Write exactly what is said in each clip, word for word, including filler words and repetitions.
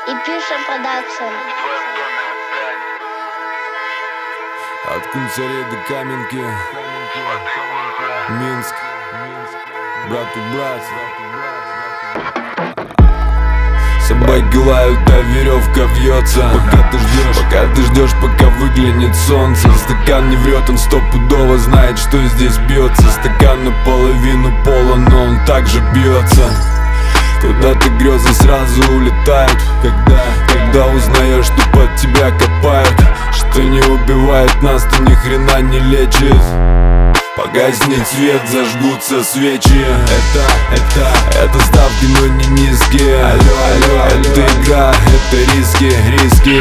и Пиша Продакшн. От Кунцарей до Каменки, Минск, брат у брат. Собаки лают, а веревка вьется. Пока ты ждешь, пока ты ждешь, пока выглянет солнце. Стакан не врет, он стопудово знает, что здесь бьется. Стакан наполовину полон, но он также бьется. Куда-то грезы сразу улетают. Когда, когда узнаешь, что под тебя копают, что не убивает нас, то ни хрена не лечит. Погаснет свет, зажгутся свечи. Это, это, это ставки, но не низкие. Алло, алло, это игра, это риски, риски.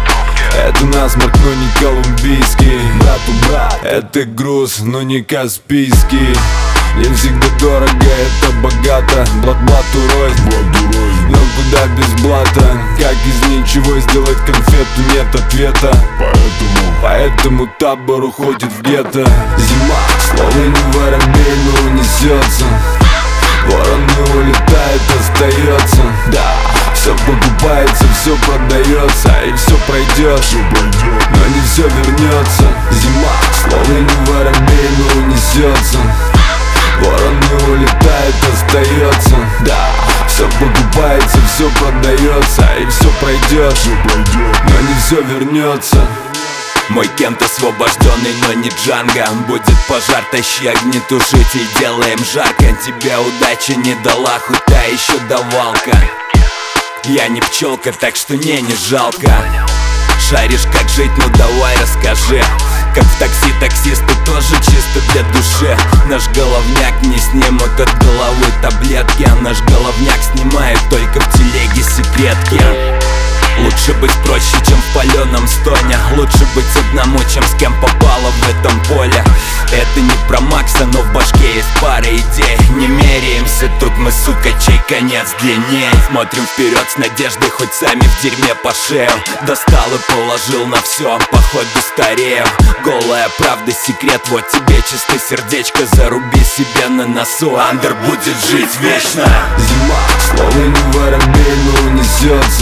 Это насморк, но не колумбийский. Брат у брат, это груз, но не каспийский. Не всегда дорого, это богато. Блат блату рознь, но куда без блата? Как из ничего сделать конфету, нет ответа. Поэтому, поэтому табор уходит в гетто. Зима, словно не воробей, но унесется. Ворон не улетает, остается. Да, все покупается, все продается, и все пройдет, но не все вернется. Зима, словно не воробей, но унесется. Ворон не улетает, остается. Да, все покупается, все продается, и все пройдет, но не все вернется. Мой Кент освобожденный, но не Джанго. Будет пожар, тащи огнетушитель, делаем жарко. Тебе удача не дала, хоть та еще давалка. Я не пчелка, так что не, не жалко. Шаришь как жить, ну давай расскажи. Как в такси таксисты тоже чисто для души. Наш головняк не снимут от головы таблетки, а наш головняк снимает только в телеге секретки. Лучше быть проще, чем в паленом стоне. Лучше быть одному, чем с кем попало в этом поле. Это не про Макса, но в башке есть пара идей. Не меряемся, тут мы, сука, чей конец длинней. Смотрим вперед с надеждой, хоть сами в дерьме по шею. Достал и положил на все, походу старею. Голая правда, секрет, вот тебе чисто сердечко. Заруби себе на носу, андер будет жить вечно. Зима, словно не воробей, но унесется.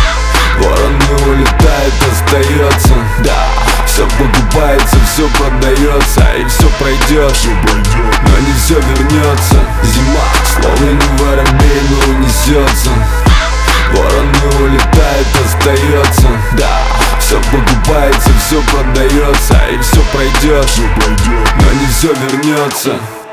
Ворон не улетает, остается. Да, все покупается, все продается, и все пройдет, но не все вернется. Зима, словно не воробей, но унесется. Ворон не улетает, остается. Да, все покупается, все продается, и все пройдет, но не все вернется.